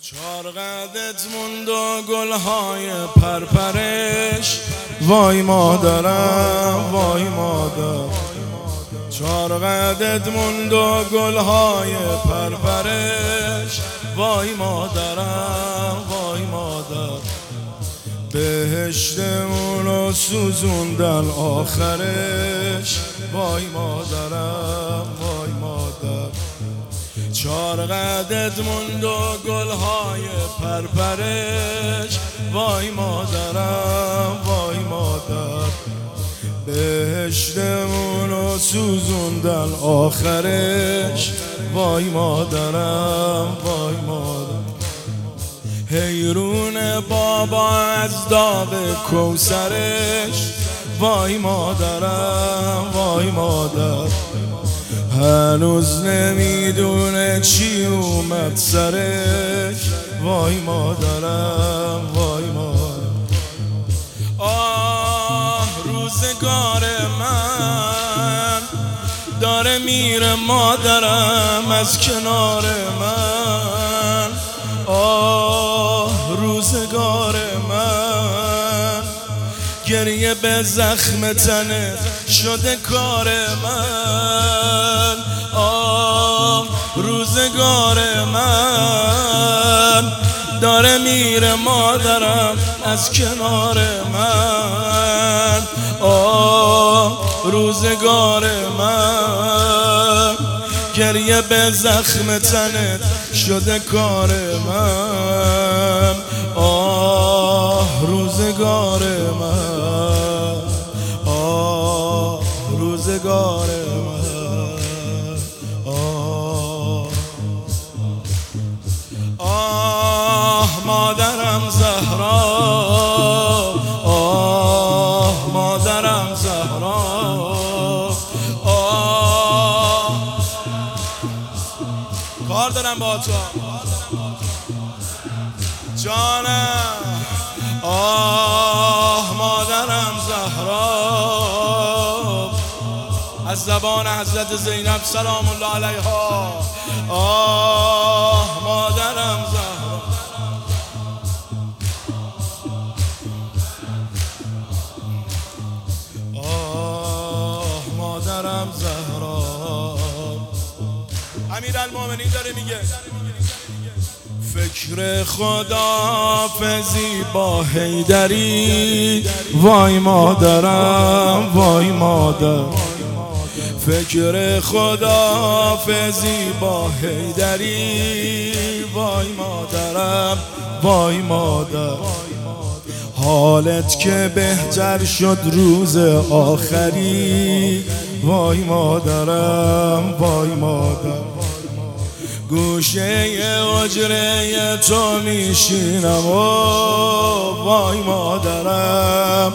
چار قدت موند و گلهای پرپرش، وای مادرم وای مادر. چار قدت موند و گلهای پرپرش، وای مادرم وای مادر. بهشتمونو سوزوندن آخرش، وای مادرم وای مادر. چار قدت موند و گلهای پرپرش، وای مادرم وای مادر. بهشتمونو سوزوندن آخرش، وای مادرم وای مادر. حیرون بابا از داغ کوثرش، وای مادرم وای مادر. هنوز نمیدونه چی اومد سرش، وای مادرم وای مادر. آه روزگار من داره میره مادرم از کنار من. آه روزگار من گریه به زخم تنه شده کار من. آه روزگار من داره میره مادرم از کنار من. آه روزگار من گریه به زخم تنه شده کار من. آه روزگار من، آه روزگار من. آه مادرم زهرا، آه مادرم زهرا. کار دارم با تو جانم. آه مادرم زهرا، از زبان حضرت زینب سلام الله علیها. آه مادرم زهرا. آه مادرم زهرا. امیرالمومنین داره میگه فکر خداحافظی با حیدری، وای مادرم وای مادر. فکر خداحافظی با حیدری، وای مادرم وای مادر. حالت که بهتر شد روز آخری، وای مادرم وای مادر. گوشه حجره تو میشینم و وای مادرم.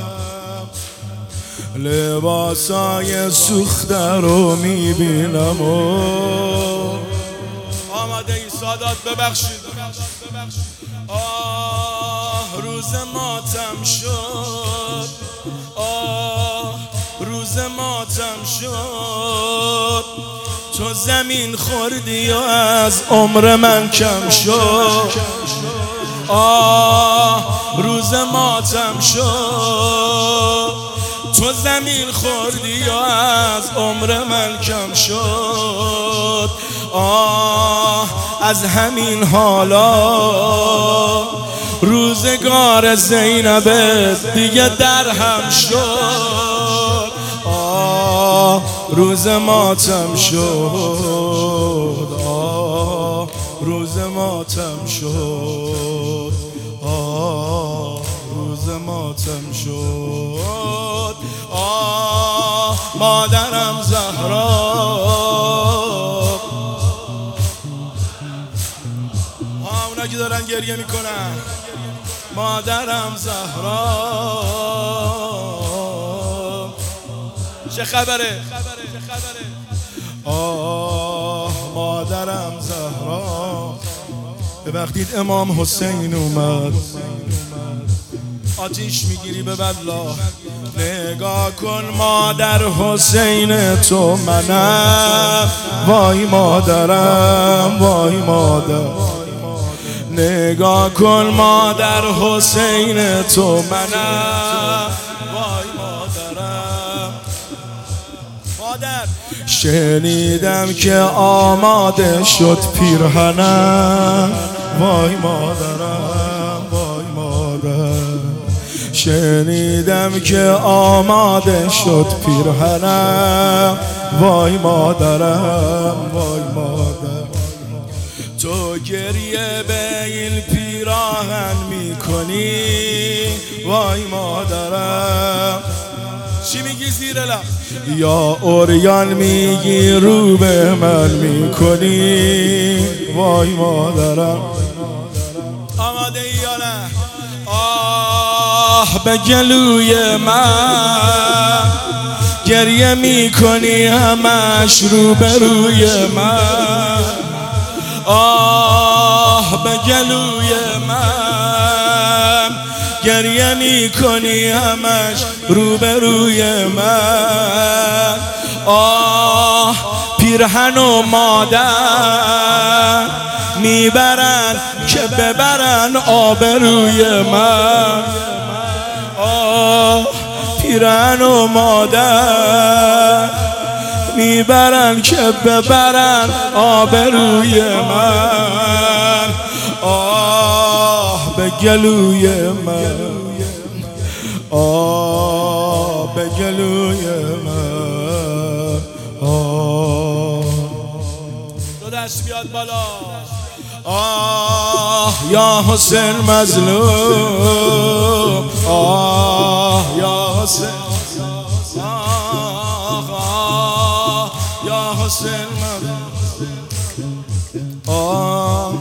لباسای سوخته رو میبینم و آمده ای سادات ببخشید. آه روز ماتم شد، آه روز ماتم شد. تو زمین خوردی و از عمر من کم شد. آه روز ماتم شد. تو زمین خوردی و از عمر من کم شد. آه از همین حالا روزگار زینب دیگه در هم شد. آه روز ماتم شد، آه روز ماتم شد، آه روز ماتم شد. آه مادرم زهرا. اونا که دارن گریه میکنن، مادرم زهرا. چه خبره؟ آه مادرم زهرا. به وقتی امام حسین اومد آتیش میگیری به بدلا. نگاه کن مادر حسین تو منم، وای مادرم وای مادر. نگاه کن مادر حسین تو منم، وای مادرم. مادر شنیدم که آماده شد پیرهنم، وای مادرم وای مادر. شنیدم که آماده شد پیرهنم، وای مادرم وای مادر. تو گریه به این پیراهن میکنی، وای مادرم. چی میگی زیر لب؟ یا اوریان میگی رو به من میکنی، وای مادرم. آماده ای یا نه؟ آه به گلوی من گریه میکنی همش رو به روی من. آه به گلوی من گریه میکنی همش رو به روی من. آه پیرهن و مادر میبرن که ببرن آبروی من. آه پیرهن و مادر میبرن که ببرن آبروی من. آه به گلوی من، آه به گلوی من. آه دو دست بیاد بالا. آه یا حسین مظلوم، آه یا حسین، آه یا حسین مظلوم. آه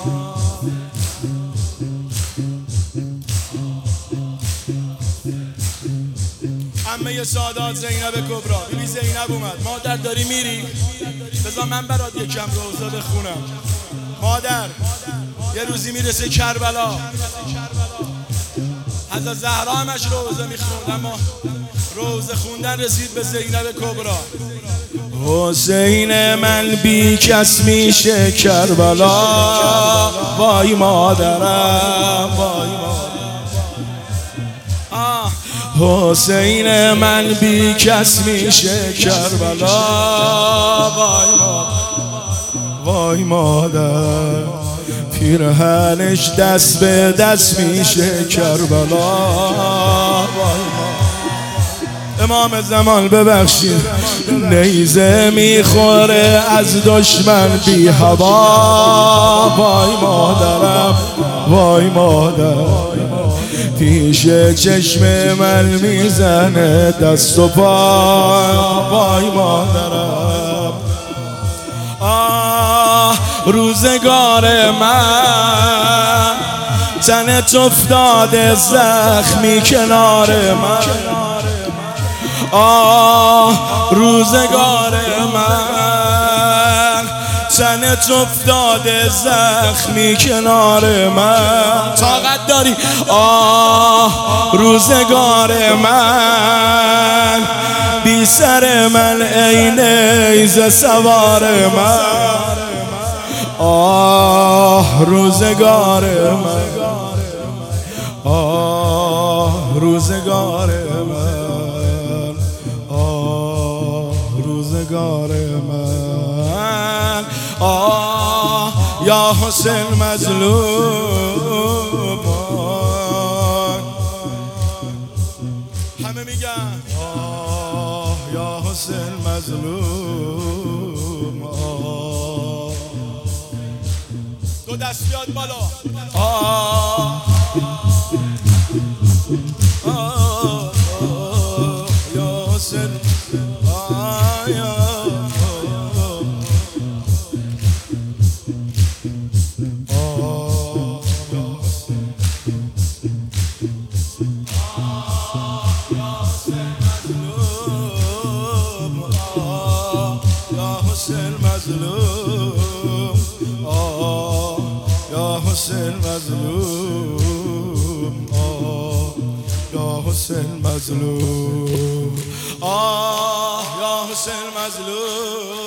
عمه سادات زینب کبرا. ببین زینب اومد. مادر داری میری؟ بذار من برات یکم روزه بخونم. مادر یه روزی میرسه کربلا، حضرت زهرا همش روزه میخوند، اما روزه خوندن رسید به زینب کبرا. حسین من بی کس میشه کربلا، وای مادرم وای مادرم. حسین من بی کس میشه کربلا، وای مادر وای مادر. پیرهنش دست به دست میشه کربلا، وای مادر. امام زمان ببخشید نیزه میخوره از دشمن بی هوا، وای مادرم وای مادر. پیش چشم من میزنه دست و پا، وای مادرم. آه روزگار من تنت افتاده زخمی کنار من. آه روزگار من تنت افتاده زخمی کنار من. طاقت داری؟ آه روزگار من بی سر من ای نیزه سوار من. آه روزگار من، آه روزگار من، آه روزگار من. آه یا حسین مظلوم. همه میگن آه یا حسین مظلوم. آه دو دست بیاد بالا. آه یا حسین، آه یا حسین مظلوم. آه یا حسین مظلوم. آه یا حسین مظلوم. آه یا حسین مظلوم.